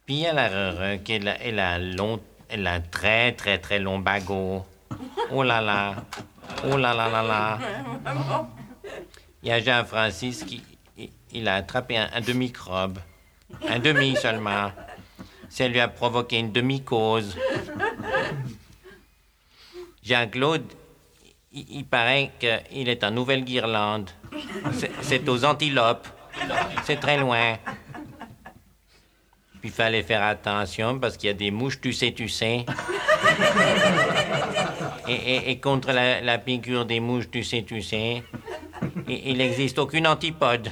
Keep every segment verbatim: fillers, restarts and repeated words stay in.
Puis il y a la Rere, elle a, elle a un long, elle a un très très très long bagot. Oh là là, oh là là là là. Il y a Jean-Francis qui, il, il a attrapé un, un demi-microbe, un demi seulement. Ça lui a provoqué une demi-cause. Jean-Claude, il, il paraît qu'il est en Nouvelle-Guirlande. C'est, c'est aux Antilopes. C'est très loin. Puis il fallait faire attention parce qu'il y a des mouches, tu sais, tu sais. Et, et, et contre la, la piqûre des mouches, tu sais, tu sais, il n'existe aucune antipode.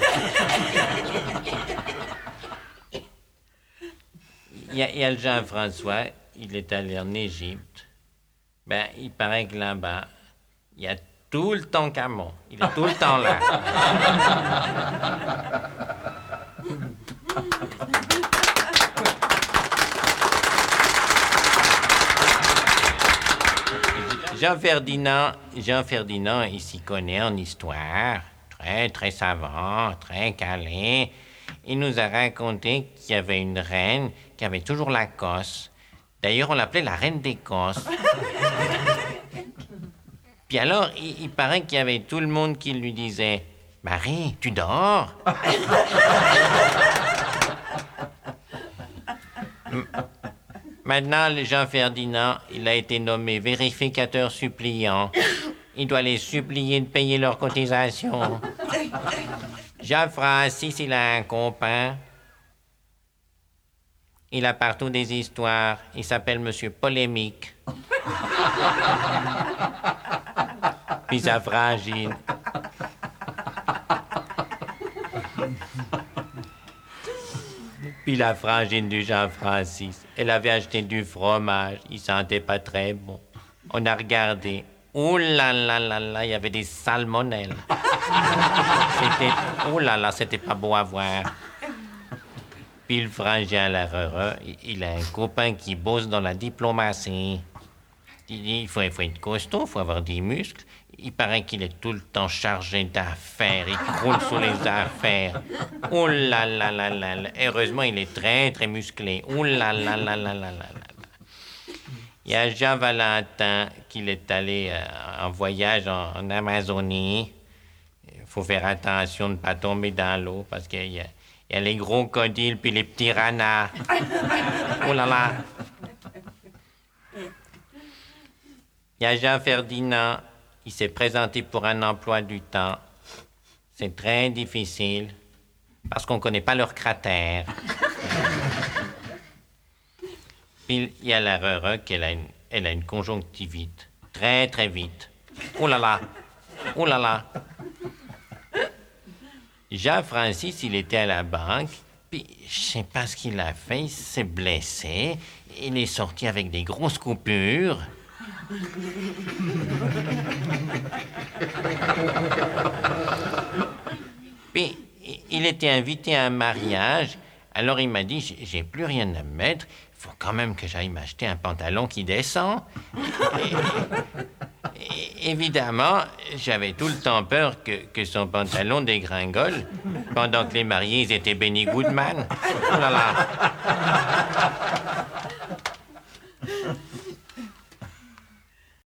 Il y, a, il y a le Jean-François, il est allé en Égypte. Ben, il paraît que là-bas, il y a tout le temps Camon. Il est tout le temps là. Jean-Ferdinand, Jean-Ferdinand, il s'y connaît en histoire. Très, très savant, très calé. Il nous a raconté qu'il y avait une reine qui avait toujours la cosse. D'ailleurs, on l'appelait la reine d'Écosse. Puis alors, il, il paraît qu'il y avait tout le monde qui lui disait « Marie, tu dors ?» Maintenant, le Jean-Ferdinand, il a été nommé vérificateur suppliant. Il doit les supplier de payer leurs cotisations. Jean-Francis, il a un copain. Il a partout des histoires. Il s'appelle Monsieur Polémique. Puis sa frangine. Puis la frangine du Jean-Francis. Elle avait acheté du fromage. Il sentait pas très bon. On a regardé. Oh là là là là, il y avait des salmonelles. C'était... Oh là là, c'était pas beau à voir. Puis le frangin à la Rere, il a un copain qui bosse dans la diplomatie. Il dit, il faut, il faut être costaud, il faut avoir des muscles. Il paraît qu'il est tout le temps chargé d'affaires. Il croule sur les affaires. Oh là là là là là. Heureusement, il est très, très musclé. Oh là là là là là là là. Il y a Jean Valentin qui est allé euh, en voyage en, en Amazonie. Il faut faire attention de ne pas tomber dans l'eau parce qu'il y a, il y a les gros crocodiles puis les petits piranhas. Oh là là. Il y a Jean Ferdinand. Il s'est présenté pour un emploi du temps. C'est très difficile parce qu'on ne connaît pas leur cratère. Puis il y a la Rere qu'elle a une, elle a une conjonctivite. Très, très vite. Oh là là! Oh là là! Jean-Francis, il était à la banque, puis je sais pas ce qu'il a fait, il s'est blessé. Il est sorti avec des grosses coupures. Puis il était invité à un mariage. Alors il m'a dit, j'ai, j'ai plus rien à me mettre. Il faut quand même que j'aille m'acheter un pantalon qui descend. Et, et, évidemment, j'avais tout le temps peur que, que son pantalon dégringole pendant que les mariés ils étaient Benny Goodman. Oh là là.